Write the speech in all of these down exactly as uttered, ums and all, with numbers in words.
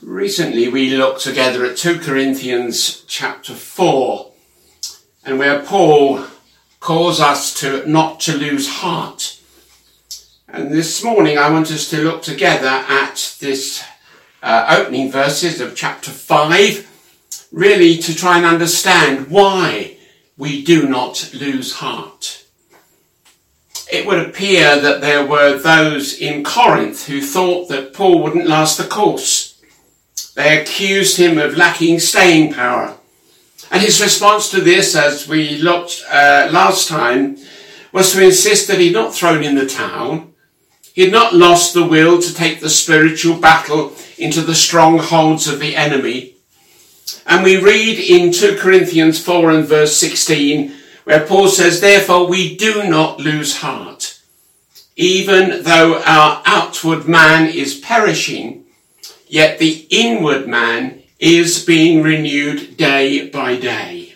Recently we looked together at two Corinthians chapter four, and where Paul calls us to not to lose heart. And this morning I want us to look together at this uh, opening verses of chapter five, really to try and understand why we do not lose heart. It would appear that there were those in Corinth who thought that Paul wouldn't last the course. They accused him of lacking staying power. And his response to this, as we looked uh, last time, was to insist that he'd not thrown in the towel. He'd not lost the will to take the spiritual battle into the strongholds of the enemy. And we read in two Corinthians four and verse sixteen, where Paul says, "Therefore we do not lose heart. Even though our outward man is perishing, yet the inward man is being renewed day by day."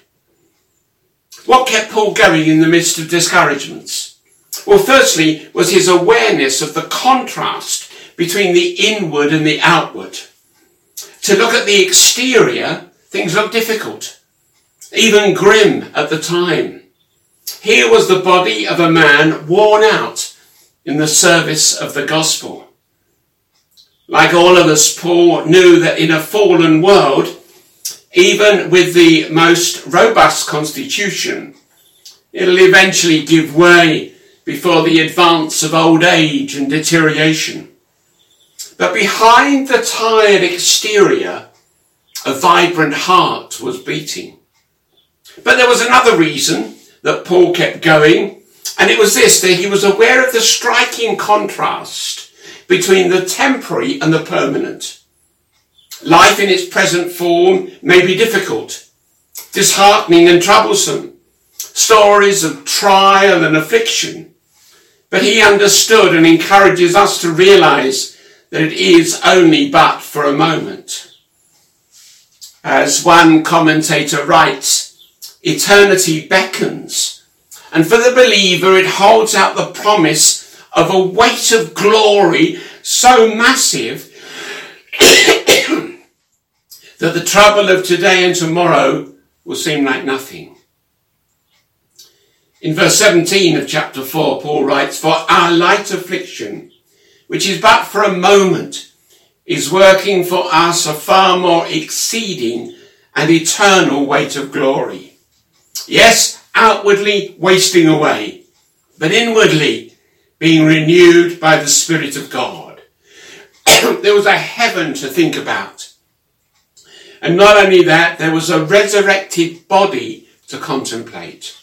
What kept Paul going in the midst of discouragements? Well, firstly, was his awareness of the contrast between the inward and the outward. To look at the exterior, things looked difficult, even grim at the time. Here was the body of a man worn out in the service of the gospel. Like all of us, Paul knew that in a fallen world, even with the most robust constitution, it'll eventually give way before the advance of old age and deterioration. But behind the tired exterior, a vibrant heart was beating. But there was another reason that Paul kept going, and it was this, that he was aware of the striking contrast between the temporary and the permanent. Life in its present form may be difficult, disheartening and troublesome, stories of trial and affliction. But he understood and encourages us to realize that it is only but for a moment. As one commentator writes, eternity beckons, and for the believer it holds out the promise of a weight of glory so massive that the trouble of today and tomorrow will seem like nothing. In verse seventeen of chapter four, Paul writes, "For our light affliction, which is but for a moment, is working for us a far more exceeding and eternal weight of glory." Yes, outwardly wasting away, but inwardly being renewed by the Spirit of God. There was a heaven to think about. And not only that, there was a resurrected body to contemplate.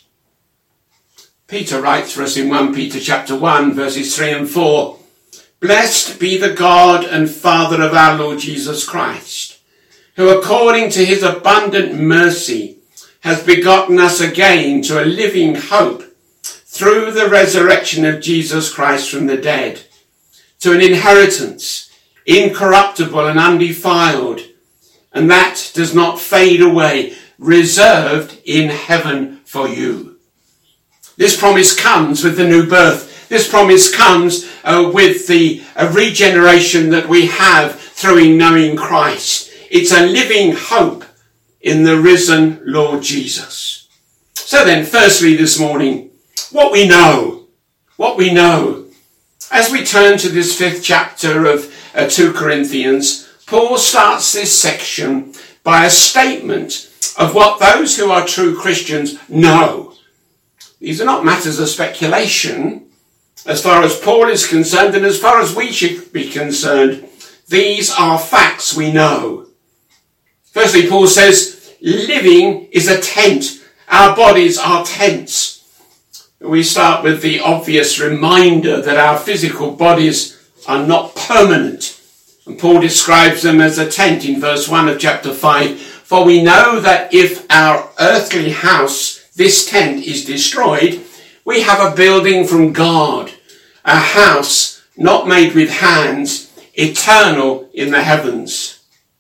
Peter writes for us in First Peter chapter one, verses three and four, "Blessed be the God and Father of our Lord Jesus Christ, who according to his abundant mercy has begotten us again to a living hope through the resurrection of Jesus Christ from the dead, to an inheritance incorruptible and undefiled, and that does not fade away, reserved in heaven for you." This promise comes with the new birth. This promise comes uh, with the uh, regeneration that we have through in knowing Christ. It's a living hope in the risen Lord Jesus. So then, firstly this morning, what we know, what we know. As we turn to this fifth chapter of uh, two Corinthians, Paul starts this section by a statement of what those who are true Christians know. These are not matters of speculation. As far as Paul is concerned, and as far as we should be concerned, these are facts we know. Firstly, Paul says, living is a tent. Our bodies are tents. We start with the obvious reminder that our physical bodies are not permanent. And Paul describes them as a tent in verse one of chapter five. "For we know that if our earthly house, this tent, is destroyed, we have a building from God, a house not made with hands, eternal in the heavens."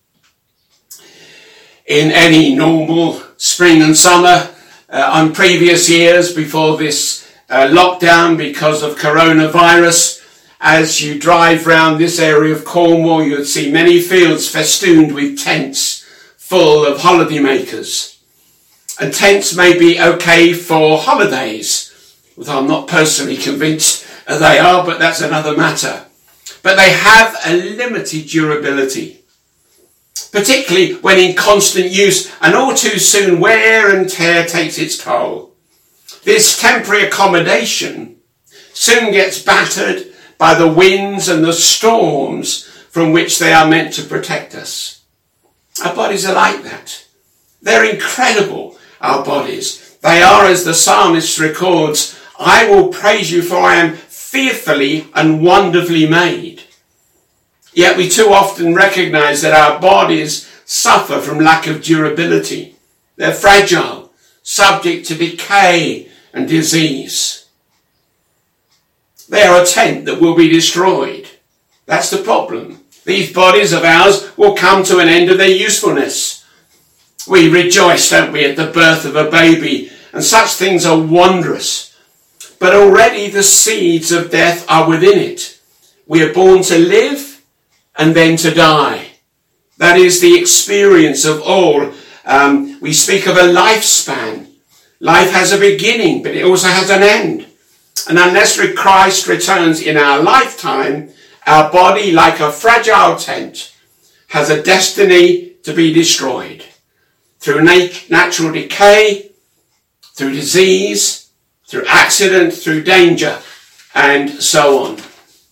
In any normal spring and summer, Uh, on previous years before this uh, lockdown because of coronavirus, as you drive round this area of Cornwall, you would see many fields festooned with tents full of holidaymakers. And tents may be okay for holidays, although I'm not personally convinced they are, but that's another matter. But they have a limited durability, particularly when in constant use, and all too soon wear and tear takes its toll. This temporary accommodation soon gets battered by the winds and the storms from which they are meant to protect us. Our bodies are like that. They're incredible, our bodies. They are, as the psalmist records, I will praise you, for I am fearfully and wonderfully made. Yet we too often recognize that our bodies suffer from lack of durability. They're fragile, subject to decay and disease. They are a tent that will be destroyed. That's the problem. These bodies of ours will come to an end of their usefulness. We rejoice, don't we, at the birth of a baby, and such things are wondrous. But already the seeds of death are within it. We are born to live and then to die. That is the experience of all. Um, we speak of a lifespan. Life has a beginning, but it also has an end. And unless Christ returns in our lifetime, our body, like a fragile tent, has a destiny to be destroyed through nat- natural decay, through disease, through accident, through danger, and so on.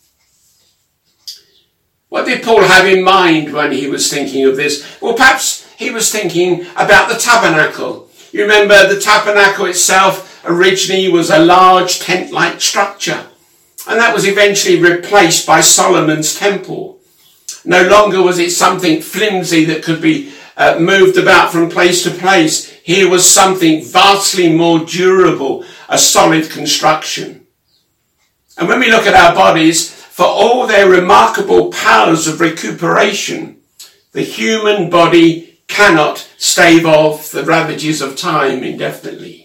What did Paul have in mind when he was thinking of this? Well, perhaps he was thinking about the tabernacle. You remember the tabernacle itself originally was a large tent-like structure, and that was eventually replaced by Solomon's temple. No longer was it something flimsy that could be uh, moved about from place to place. Here was something vastly more durable, a solid construction. And when we look at our bodies, for all their remarkable powers of recuperation, the human body cannot stave off the ravages of time indefinitely.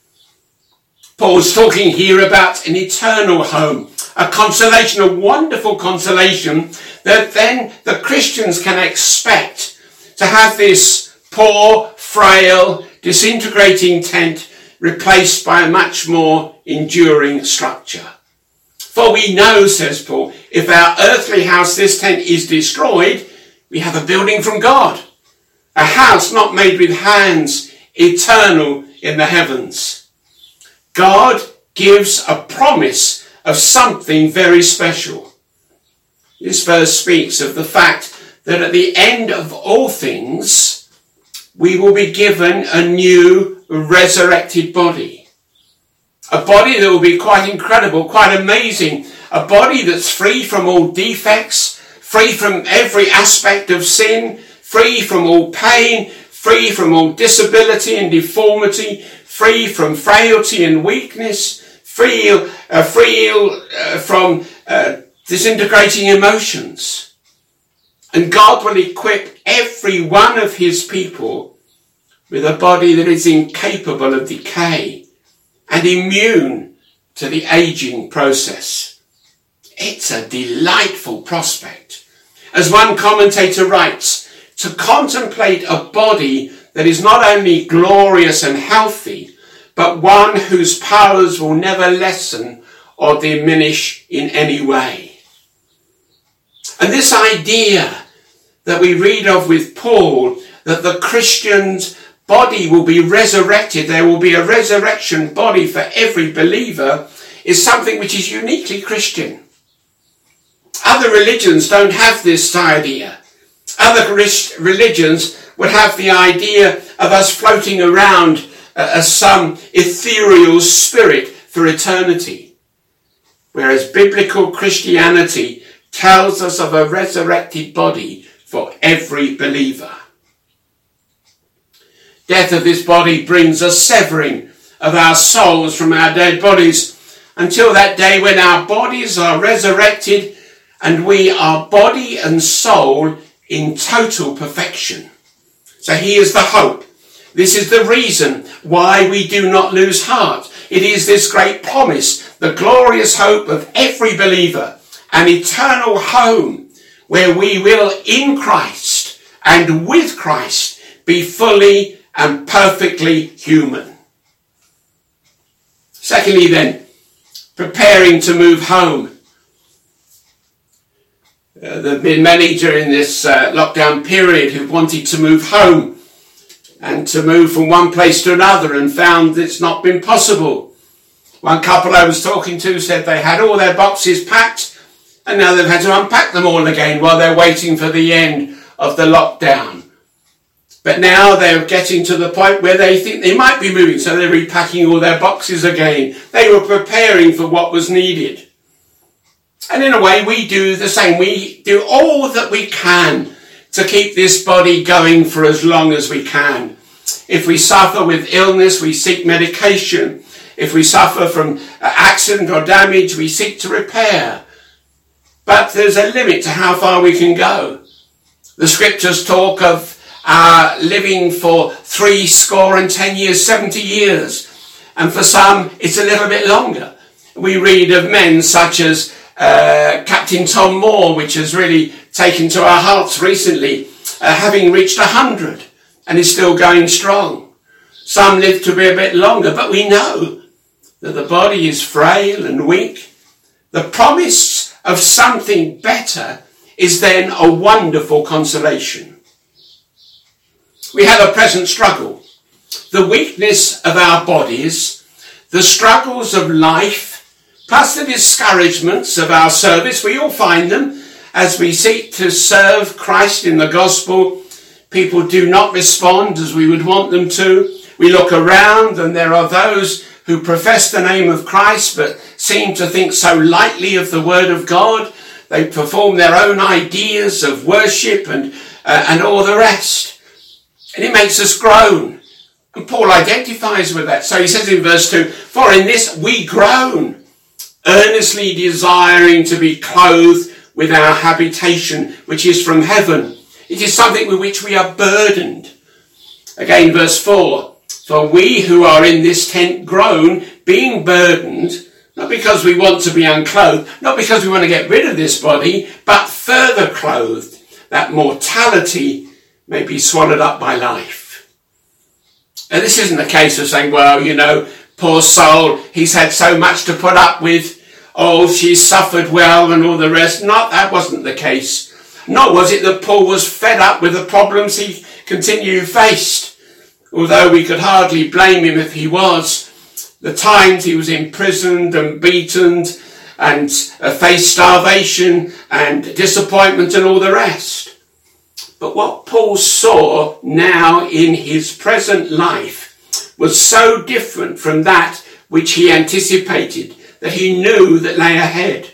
Paul's talking here about an eternal home, a consolation, a wonderful consolation that then the Christians can expect to have this poor, frail, disintegrating tent replaced by a much more enduring structure. For we know, says Paul, if our earthly house, this tent, is destroyed, we have a building from God, a house not made with hands, eternal in the heavens. God gives a promise of something very special. This verse speaks of the fact that at the end of all things, we will be given a new resurrected body. A body that will be quite incredible, quite amazing. A body that's free from all defects, free from every aspect of sin, free from all pain, free from all disability and deformity, free from frailty and weakness, free, uh, free uh, from uh, disintegrating emotions. And God will equip every one of his people with a body that is incapable of decay and immune to the aging process. It's a delightful prospect. As one commentator writes, to contemplate a body that is not only glorious and healthy, but one whose powers will never lessen or diminish in any way. And this idea that we read of with Paul, that the Christian's body will be resurrected, there will be a resurrection body for every believer, is something which is uniquely Christian. Other religions don't have this idea. Other religions would have the idea of us floating around uh, as some ethereal spirit for eternity. Whereas biblical Christianity tells us of a resurrected body for every believer. Death of this body brings a severing of our souls from our dead bodies until that day when our bodies are resurrected and we are body and soul in total perfection. So here's the hope. This is the reason why we do not lose heart. It is this great promise, the glorious hope of every believer, an eternal home where we will in Christ and with Christ be fully and perfectly human. Secondly then, preparing to move home. Uh, there have been many during this uh, lockdown period who wanted to move home and to move from one place to another and found it's not been possible. One couple I was talking to said they had all their boxes packed and now they've had to unpack them all again while they're waiting for the end of the lockdown. But now they're getting to the point where they think they might be moving, so they're repacking all their boxes again. They were preparing for what was needed. And in a way, we do the same. We do all that we can to keep this body going for as long as we can. If we suffer with illness, we seek medication. If we suffer from accident or damage, we seek to repair. But there's a limit to how far we can go. The scriptures talk of uh, living for three score and ten years, seventy years. And for some, it's a little bit longer. We read of men such as Uh, Captain Tom Moore, which has really taken to our hearts recently, uh, having reached a hundred and is still going strong. Some live to be a bit longer, but we know that the body is frail and weak. The promise of something better is then a wonderful consolation. We have a present struggle. The weakness of our bodies, the struggles of life, plus the discouragements of our service. We all find them as we seek to serve Christ in the gospel. People do not respond as we would want them to. We look around and there are those who profess the name of Christ but seem to think so lightly of the word of God. They perform their own ideas of worship and, uh, and all the rest. And it makes us groan. And Paul identifies with that. So he says in verse two, "For in this we groan, earnestly desiring to be clothed with our habitation, which is from heaven." It is something with which we are burdened. Again, verse four, "For we who are in this tent groan, being burdened, not because we want to be unclothed, not because we want to get rid of this body, but further clothed, that mortality may be swallowed up by life." And this isn't a case of saying, well, you know, poor soul, he's had so much to put up with. Oh, she's suffered well and all the rest. Not, that wasn't the case. Nor was it that Paul was fed up with the problems he continually faced. Although we could hardly blame him if he was. The times he was imprisoned and beaten and uh, faced starvation and disappointment and all the rest. But what Paul saw now in his present life was so different from that which he anticipated, that he knew that lay ahead.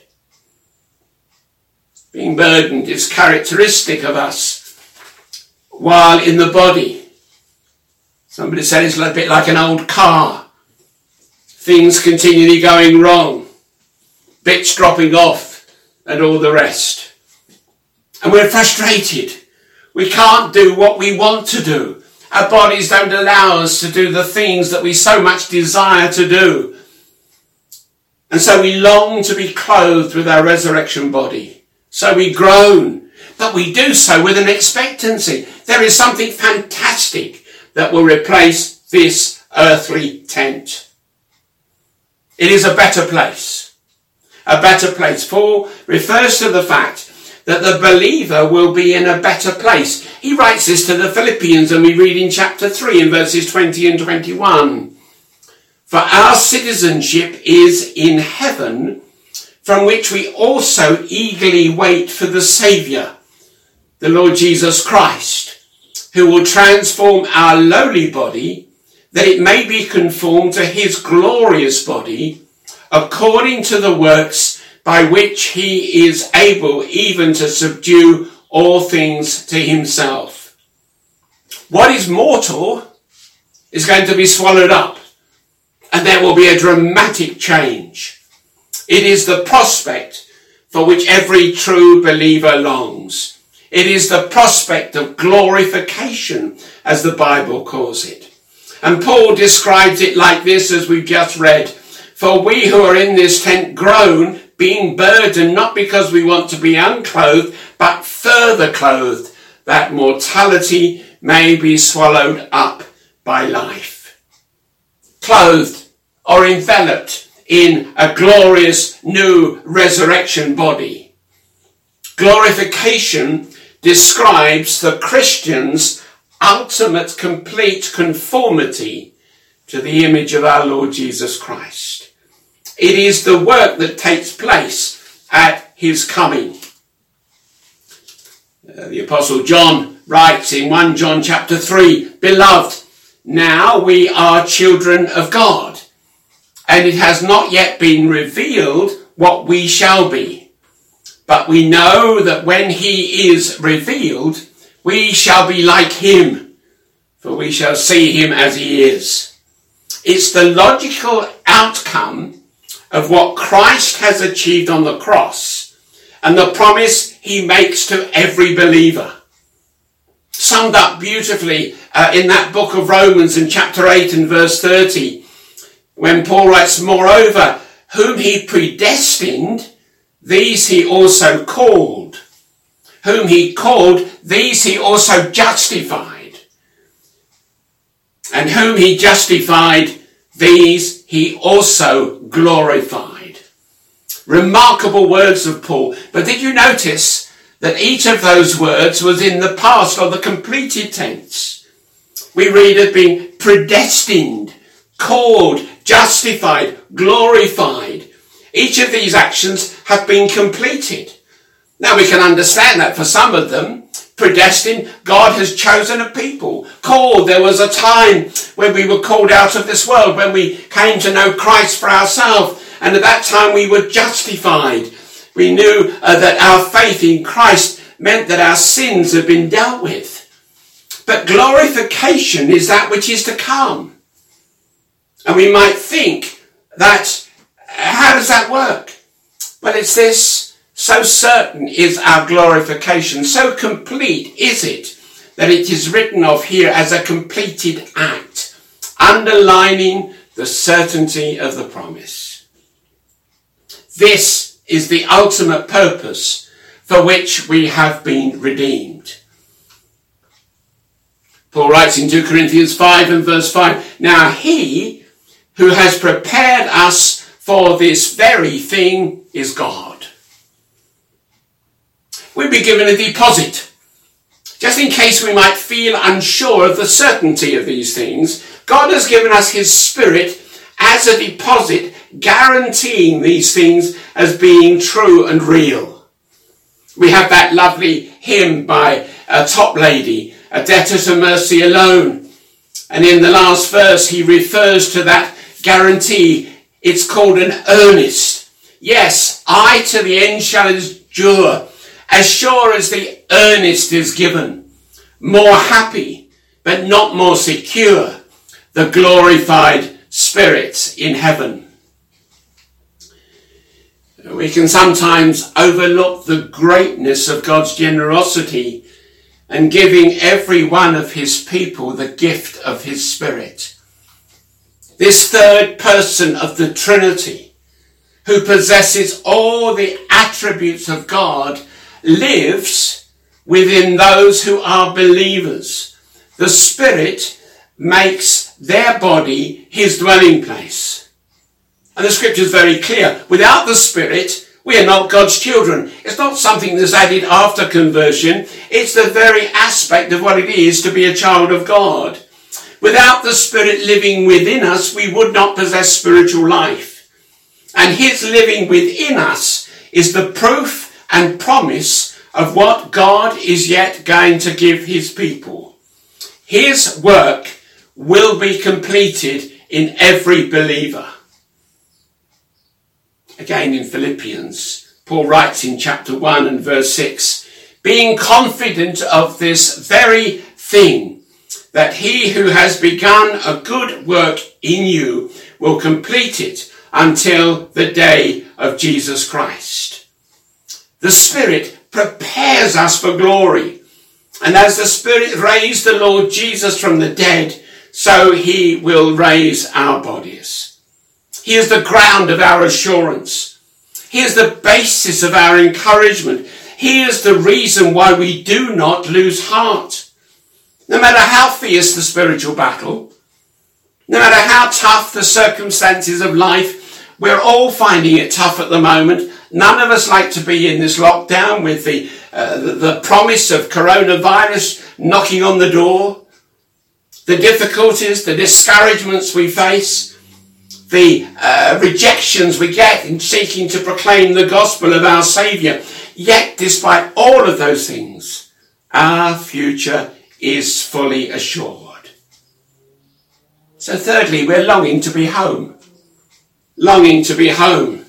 Being burdened is characteristic of us while in the body. Somebody said it's a bit like an old car. Things continually going wrong, bits dropping off and all the rest. And we're frustrated. We can't do what we want to do. Our bodies don't allow us to do the things that we so much desire to do. And so we long to be clothed with our resurrection body. So we groan, but we do so with an expectancy. There is something fantastic that will replace this earthly tent. It is a better place. A better place. Paul refers to the fact that the believer will be in a better place. He writes this to the Philippians, and we read in chapter three in verses twenty and twenty-one. "For our citizenship is in heaven, from which we also eagerly wait for the Saviour, the Lord Jesus Christ, who will transform our lowly body, that it may be conformed to his glorious body, according to the works by which he is able even to subdue all things to himself." What is mortal is going to be swallowed up, and there will be a dramatic change. It is the prospect for which every true believer longs. It is the prospect of glorification, as the Bible calls it. And Paul describes it like this, as we've just read. "For we who are in this tent groan, being burdened not because we want to be unclothed, but further clothed, that mortality may be swallowed up by life. Clothed or enveloped in a glorious new resurrection body. Glorification describes the Christian's ultimate complete conformity to the image of our Lord Jesus Christ. It is the work that takes place at his coming. Uh, the Apostle John writes in First John chapter three, "Beloved, now we are children of God, and it has not yet been revealed what we shall be. But we know that when he is revealed, we shall be like him, for we shall see him as he is." It's the logical outcome of what Christ has achieved on the cross and the promise he makes to every believer. Summed up beautifully uh, in that book of Romans in chapter eight and verse thirty, when Paul writes, "Moreover, whom he predestined, these he also called. Whom he called, these he also justified. And whom he justified, these he also glorified." Remarkable words of Paul. But did you notice that each of those words was in the past or the completed tense? We read of being predestined, called, justified, glorified. Each of these actions have been completed. Now we can understand that for some of them. Predestined, God has chosen a people. Called, there was a time when we were called out of this world, when we came to know Christ for ourselves. And at that time we were justified. We knew uh, that our faith in Christ meant that our sins had been dealt with. But glorification is that which is to come. And we might think that, how does that work? Well, it's this. So certain is our glorification, so complete is it, that it is written of here as a completed act, underlining the certainty of the promise. This is the ultimate purpose for which we have been redeemed. Paul writes in Second Corinthians five and verse five, "Now he who has prepared us for this very thing is God." We've been given a deposit. Just in case we might feel unsure of the certainty of these things, God has given us his Spirit as a deposit, guaranteeing these things as being true and real. We have that lovely hymn by a top lady, "A Debtor to Mercy Alone." And in the last verse, he refers to that guarantee. It's called an earnest. "Yes, I to the end shall endure, as sure as the earnest is given, more happy, but not more secure, the glorified spirits in heaven." We can sometimes overlook the greatness of God's generosity and giving every one of his people the gift of his Spirit. This third person of the Trinity, who possesses all the attributes of God, lives within those who are believers. The Spirit makes their body his dwelling place. And the scripture is very clear. Without the Spirit, we are not God's children. It's not something that's added after conversion. It's the very aspect of what it is to be a child of God. Without the Spirit living within us, we would not possess spiritual life. And his living within us is the proof and promise of what God is yet going to give his people. His work will be completed in every believer. Again in Philippians, Paul writes in chapter one and verse six, "Being confident of this very thing, that he who has begun a good work in you will complete it until the day of Jesus Christ." The Spirit prepares us for glory. And as the Spirit raised the Lord Jesus from the dead, so he will raise our bodies. He is the ground of our assurance. Here's the basis of our encouragement. Here's the reason why we do not lose heart. No matter how fierce the spiritual battle, no matter how tough the circumstances of life, we're all finding it tough at the moment. None of us like to be in this lockdown with the, uh, the, the promise of coronavirus knocking on the door. The difficulties, the discouragements we face, the uh, rejections we get in seeking to proclaim the gospel of our Saviour. Yet, despite all of those things, our future is fully assured. So thirdly, we're longing to be home. Longing to be home.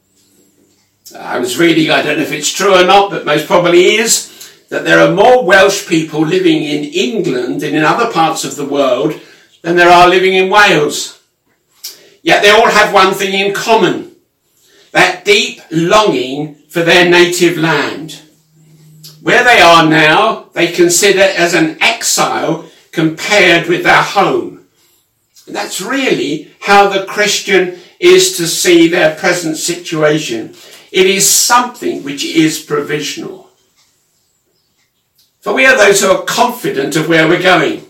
I was reading, I don't know if it's true or not, but most probably is, that there are more Welsh people living in England and in other parts of the world than there are living in Wales. Yet they all have one thing in common, that deep longing for their native land. Where they are now, they consider as an exile compared with their home. And that's really how the Christian is to see their present situation. It is something which is provisional. For we are those who are confident of where we're going.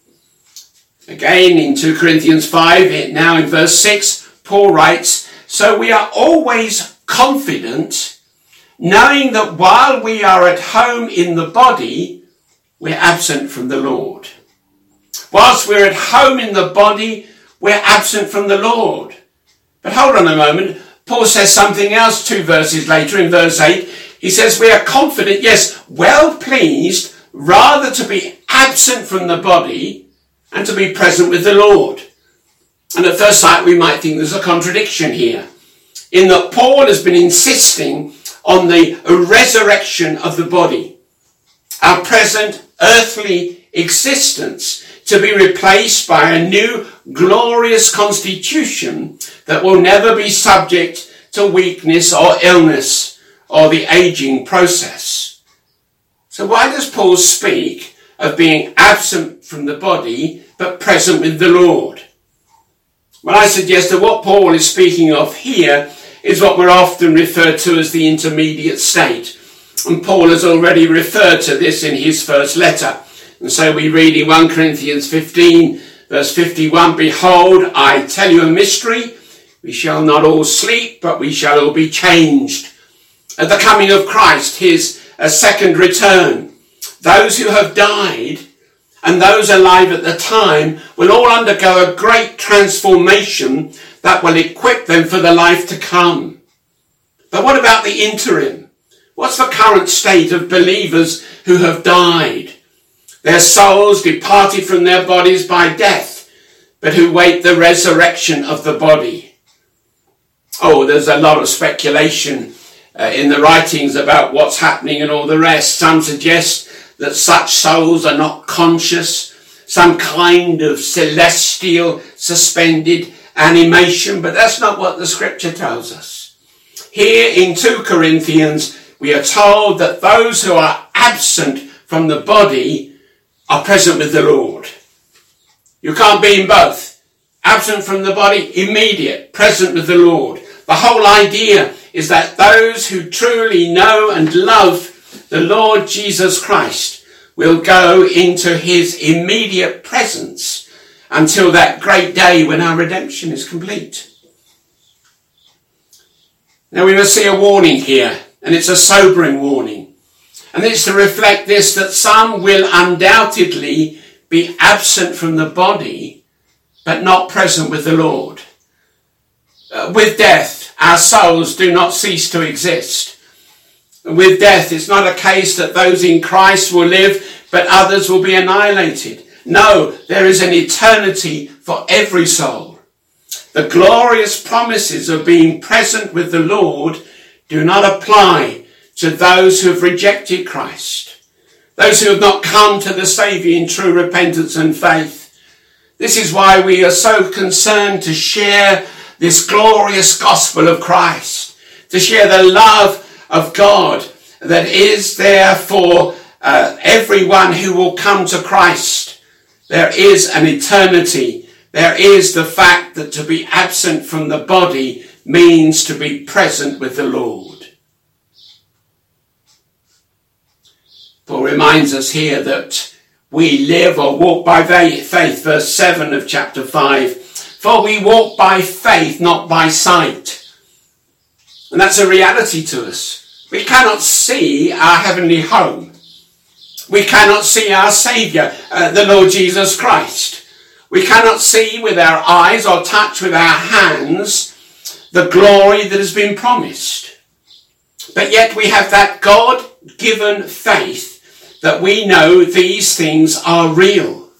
Again, in two Corinthians five, now in verse six, Paul writes, "So we are always confident, knowing that while we are at home in the body, we're absent from the Lord." Whilst we're at home in the body, we're absent from the Lord. But hold on a moment. Paul says something else two verses later in verse eight. He says we are confident, yes, well pleased, rather to be absent from the body and to be present with the Lord. And at first sight we might think there's a contradiction here, in that Paul has been insisting on the resurrection of the body, our present earthly existence, to be replaced by a new glorious constitution that will never be subject to weakness or illness or the aging process. So why does Paul speak of being absent from the body but present with the Lord? Well, I suggest that what Paul is speaking of here is what we're often referred to as the intermediate state. And Paul has already referred to this in his first letter. And so we read in First Corinthians fifteen, verse fifty-one, "Behold, I tell you a mystery. We shall not all sleep, but we shall all be changed. At the coming of Christ, his uh, second return, those who have died and those alive at the time will all undergo a great transformation that will equip them for the life to come." But what about the interim? What's the current state of believers who have died? Their souls departed from their bodies by death, but who wait the resurrection of the body. Oh, there's a lot of speculation uh, in the writings about what's happening and all the rest. Some suggest that such souls are not conscious, some kind of celestial suspended animation, but that's not what the scripture tells us. Here in two Corinthians, we are told that those who are absent from the body are present with the Lord. You can't be in both. Absent from the body, immediate, present with the Lord. The whole idea is that those who truly know and love the Lord Jesus Christ will go into his immediate presence until that great day when our redemption is complete. Now we must see a warning here, and it's a sobering warning. And it's to reflect this, that some will undoubtedly be absent from the body, but not present with the Lord. Uh, with death, our souls do not cease to exist. With death, it's not a case that those in Christ will live, but others will be annihilated. No, there is an eternity for every soul. The glorious promises of being present with the Lord do not apply to those who have rejected Christ, those who have not come to the Saviour in true repentance and faith. This is why we are so concerned to share this glorious gospel of Christ, to share the love of God that is there for uh, everyone who will come to Christ. There is an eternity. There is the fact that to be absent from the body means to be present with the Lord. Paul reminds us here that we live or walk by faith, verse seven of chapter five. For we walk by faith, not by sight. And that's a reality to us. We cannot see our heavenly home. We cannot see our Saviour, uh, the Lord Jesus Christ. We cannot see with our eyes or touch with our hands the glory that has been promised. But yet we have that God-given faith that we know these things are real.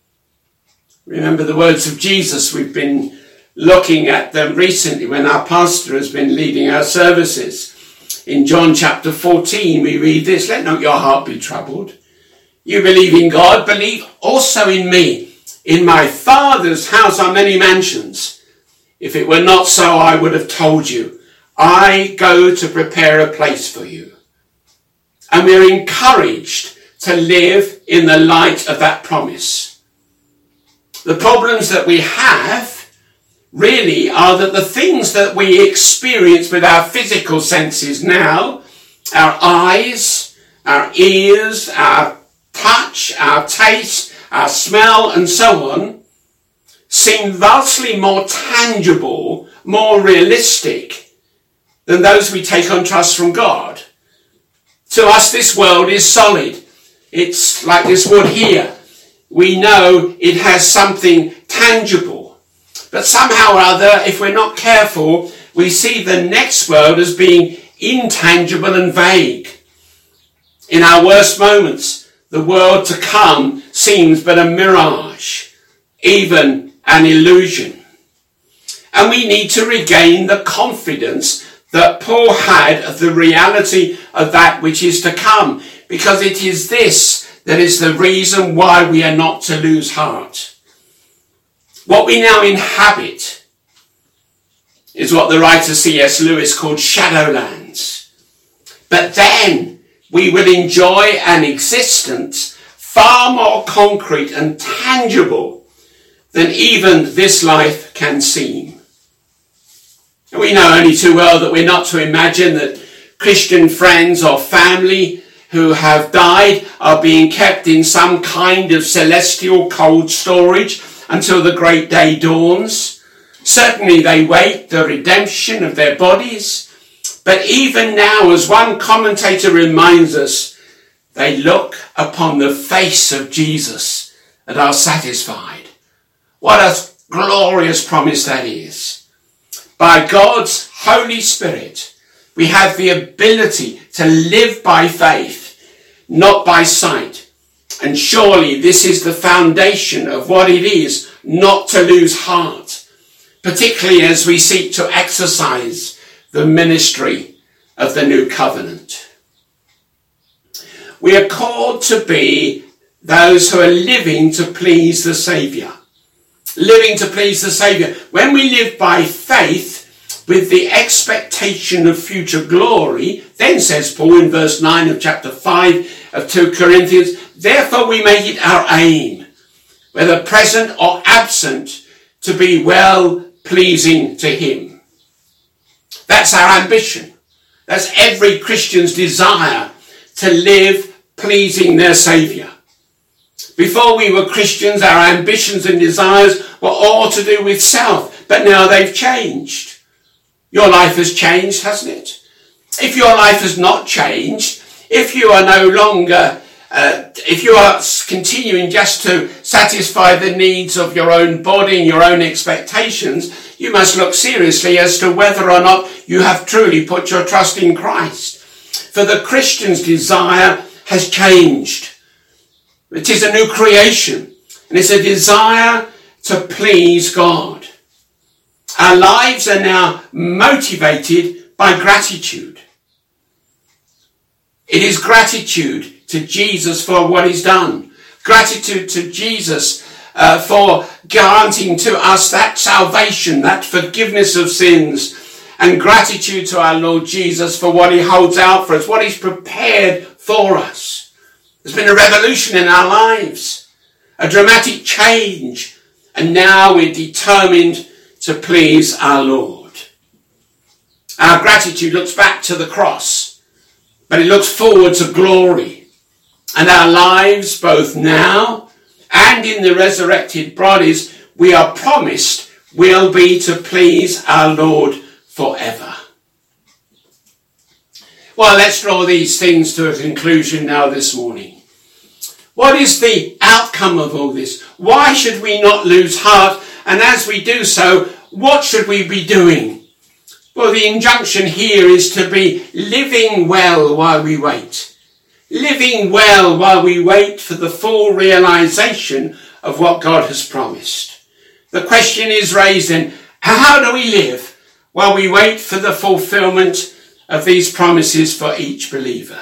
Remember the words of Jesus. We've been looking at them recently when our pastor has been leading our services. In John chapter fourteen, we read this: "Let not your heart be troubled. You believe in God, believe also in me. In my Father's house are many mansions. If it were not so, I would have told you. I go to prepare a place for you." And we're encouraged to live in the light of that promise. The problems that we have really are that the things that we experience with our physical senses now, our eyes, our ears, our touch, our taste, our smell, and so on, seem vastly more tangible, more realistic than those we take on trust from God. To us, this world is solid. It's like this wood here. We know it has something tangible. But somehow or other, if we're not careful, we see the next world as being intangible and vague. In our worst moments, the world to come seems but a mirage, even an illusion. And we need to regain the confidence that Paul had of the reality of that which is to come, because it is this that is the reason why we are not to lose heart. What we now inhabit is what the writer C S Lewis called shadowlands. But then we will enjoy an existence far more concrete and tangible than even this life can seem. And we know only too well that we're not to imagine that Christian friends or family who have died are being kept in some kind of celestial cold storage until the great day dawns. Certainly they wait the redemption of their bodies. But even now, as one commentator reminds us, they look upon the face of Jesus and are satisfied. What a glorious promise that is. By God's Holy Spirit, we have the ability to live by faith, not by sight. And surely this is the foundation of what it is not to lose heart, particularly as we seek to exercise the ministry of the new covenant. We are called to be those who are living to please the Saviour. Living to please the Saviour. When we live by faith with the expectation of future glory, then says Paul in verse nine of chapter five of two Corinthians, therefore we make it our aim, whether present or absent, to be well pleasing to him. That's our ambition. That's every Christian's desire, to live pleasing their Saviour. Before we were Christians, our ambitions and desires were all to do with self, but now they've changed. Your life has changed, hasn't it? If your life has not changed, if you are no longer, uh, if you are continuing just to satisfy the needs of your own body and your own expectations, you must look seriously as to whether or not you have truly put your trust in Christ. For the Christian's desire has changed. It is a new creation, and it's a desire to please God. Our lives are now motivated by gratitude. It is gratitude to Jesus for what he's done. Gratitude to Jesus uh, for granting to us that salvation, that forgiveness of sins. And gratitude to our Lord Jesus for what he holds out for us, what he's prepared for us. There's been a revolution in our lives, a dramatic change. And now we're determined to please our Lord. Our gratitude looks back to the cross, but it looks forward to glory. And our lives, both now and in the resurrected bodies, we are promised will be to please our Lord forever. Well, let's draw these things to a conclusion now this morning. What is the outcome of all this? Why should we not lose heart? And as we do so, what should we be doing? Well, the injunction here is to be living well while we wait. Living well while we wait for the full realization of what God has promised. The question is raised then, how do we live while we wait for the fulfillment of these promises for each believer?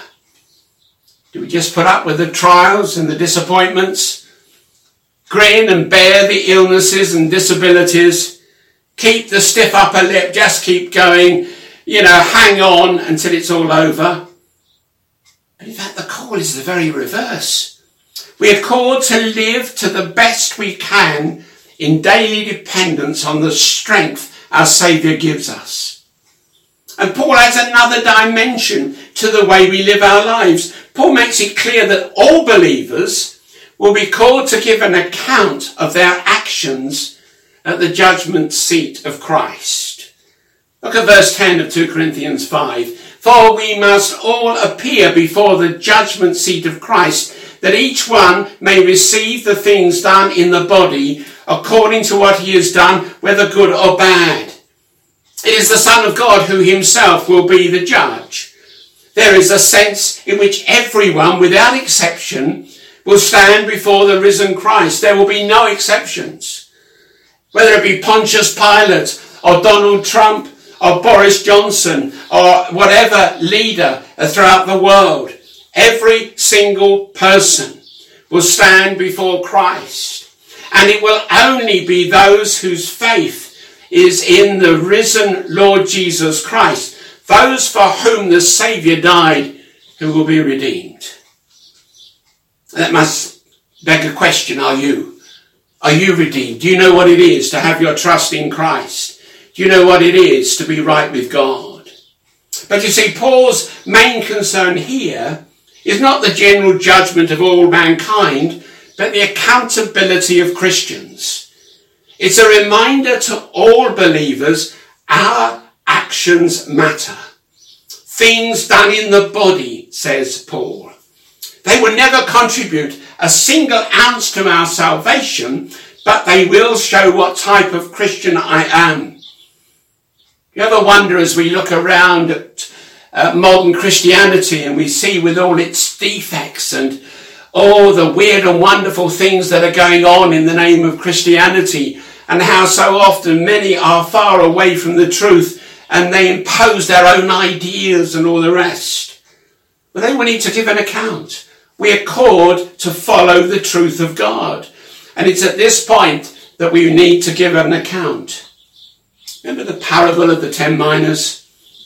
Do we just put up with the trials and the disappointments? Grin and bear the illnesses and disabilities? Keep the stiff upper lip, just keep going, you know, hang on until it's all over? But in fact, the call is the very reverse. We are called to live to the best we can in daily dependence on the strength our Saviour gives us. And Paul adds another dimension to the way we live our lives. Paul makes it clear that all believers will be called to give an account of their actions at the judgment seat of Christ. Look at verse ten of two Corinthians five. For we must all appear before the judgment seat of Christ, that each one may receive the things done in the body according to what he has done, whether good or bad. It is the Son of God who himself will be the judge. There is a sense in which everyone, without exception, will stand before the risen Christ. There will be no exceptions. Whether it be Pontius Pilate or Donald Trump or Boris Johnson or whatever leader throughout the world, every single person will stand before Christ. And it will only be those whose faith is in the risen Lord Jesus Christ, those for whom the Saviour died, who will be redeemed. That must beg a question, are you? Are you redeemed? Do you know what it is to have your trust in Christ? Do you know what it is to be right with God? But you see, Paul's main concern here is not the general judgment of all mankind, but the accountability of Christians. It's a reminder to all believers, our actions matter. Things done in the body, says Paul. They will never contribute a single ounce to our salvation, but they will show what type of Christian I am. You ever wonder, as we look around at uh, modern Christianity and we see with all its defects and all the weird and wonderful things that are going on in the name of Christianity, and how so often many are far away from the truth and they impose their own ideas and all the rest? Well, then we need to give an account. We are called to follow the truth of God. And it's at this point that we need to give an account. Remember the parable of the ten minas?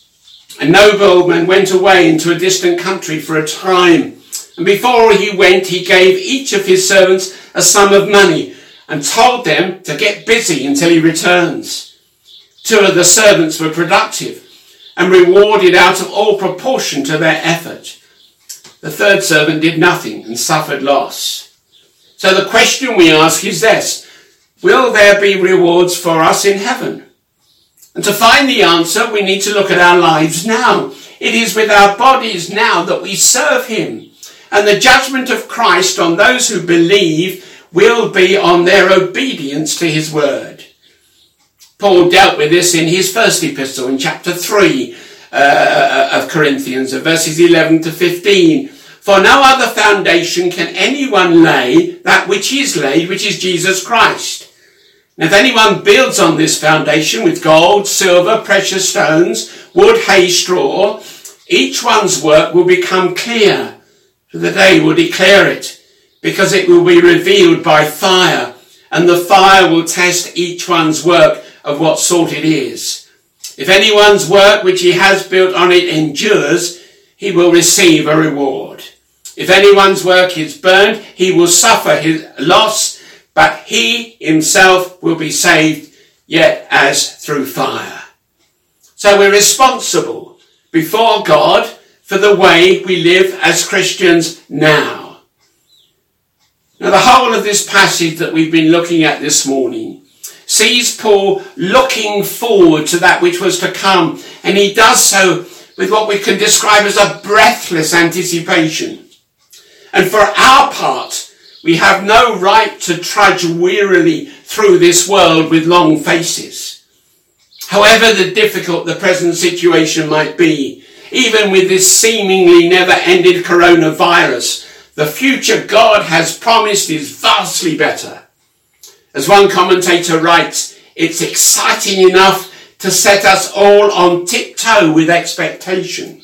A nobleman went away into a distant country for a time. And before he went, he gave each of his servants a sum of money and told them to get busy until he returns. Two of the servants were productive and rewarded out of all proportion to their effort. The third servant did nothing and suffered loss. So the question we ask is this: will there be rewards for us in heaven? And to find the answer, we need to look at our lives now. It is with our bodies now that we serve him. And the judgment of Christ on those who believe will be on their obedience to his word. Paul dealt with this in his first epistle in chapter three uh, of Corinthians, verses eleven to fifteen. For no other foundation can anyone lay that which is laid, which is Jesus Christ. And if anyone builds on this foundation with gold, silver, precious stones, wood, hay, straw, each one's work will become clear, for the day will declare it, because it will be revealed by fire, and the fire will test each one's work of what sort it is. If anyone's work which he has built on it endures, he will receive a reward. If anyone's work is burned, he will suffer his loss, but he himself will be saved, yet as through fire. So we're responsible before God for the way we live as Christians now. Now, the whole of this passage that we've been looking at this morning sees Paul looking forward to that which was to come, and he does so with what we can describe as a breathless anticipation. And for our part, we have no right to trudge wearily through this world with long faces. However the difficult the present situation might be, even with this seemingly never-ended coronavirus, the future God has promised is vastly better. As one commentator writes, it's exciting enough to set us all on tiptoe with expectation.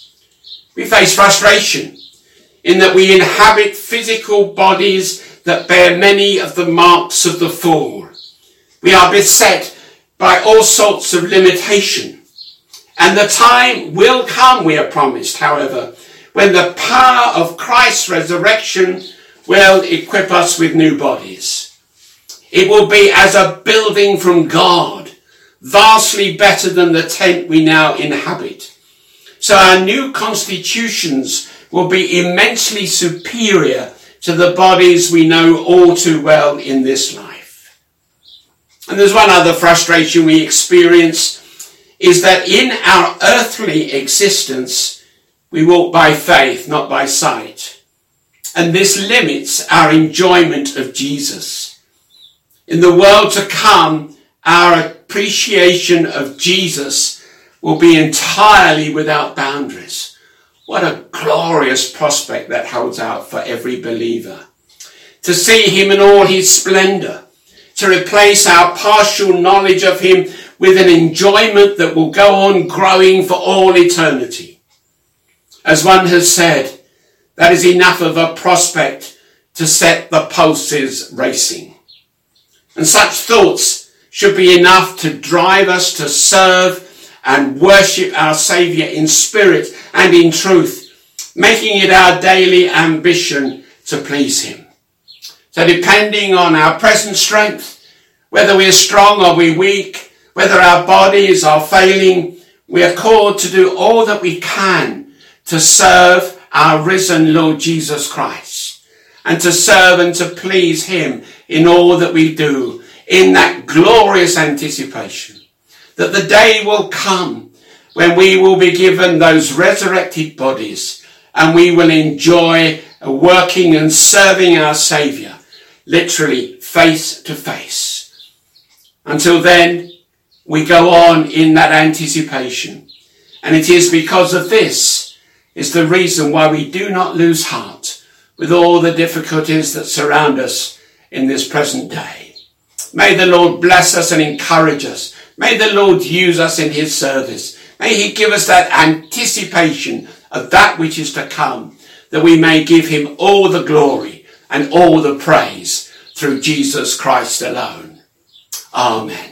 We face frustration in that we inhabit physical bodies that bear many of the marks of the fall. We are beset by all sorts of limitation. And the time will come, we are promised, however, when the power of Christ's resurrection will equip us with new bodies. It will be as a building from God, vastly better than the tent we now inhabit. So our new constitutions will be immensely superior to the bodies we know all too well in this life. And there's one other frustration we experience, is that in our earthly existence, we walk by faith, not by sight. And this limits our enjoyment of Jesus. In the world to come, our appreciation of Jesus will be entirely without boundaries. What a glorious prospect that holds out for every believer. To see him in all his splendor, to replace our partial knowledge of him with an enjoyment that will go on growing for all eternity. As one has said, that is enough of a prospect to set the pulses racing. And such thoughts should be enough to drive us to serve and worship our Saviour in spirit and in truth, making it our daily ambition to please him. So depending on our present strength, whether we're strong or we're weak, whether our bodies are failing, we are called to do all that we can to serve our risen Lord Jesus Christ, and to serve and to please him in all that we do, in that glorious anticipation that the day will come when we will be given those resurrected bodies and we will enjoy working and serving our Saviour, literally face to face. Until then, we go on in that anticipation. And it is because of this is the reason why we do not lose heart with all the difficulties that surround us in this present day. May the Lord bless us and encourage us. May the Lord use us in his service. May he give us that anticipation of that which is to come, that we may give him all the glory and all the praise through Jesus Christ alone. Amen.